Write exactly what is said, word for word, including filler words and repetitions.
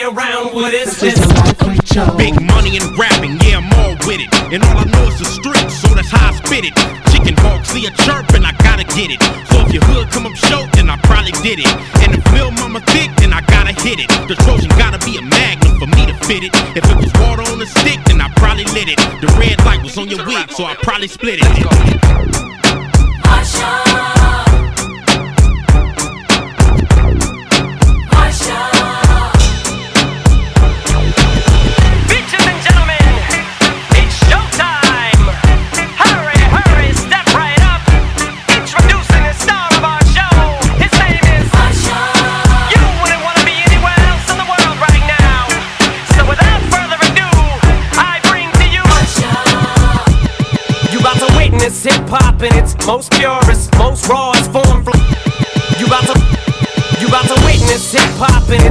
play around with it. It's a lightweight show. Big money in rapping, yeah, I'm all with it. And all I know is the streets, so that's how I spit it. Chicken hawk, see a chirp and I gotta get it. So if your hood come up short, then I probably did it. And if Lil Mama thick, then I gotta hit it. The Trojan gotta be a magnum for me to fit it. If it was water on a stick, then I probably lit it. The red light was on your wig, so I probably split it. Bitches and gentlemen, it's showtime. Hurry, hurry, step right up. Introducing the star of our show. His name is Usher. You wouldn't want to be anywhere else in the world right now. So without further ado, I bring to you Usher. You about to witness hip hop in its most purest, most rawest form. You about to, you about to witness hip hop in its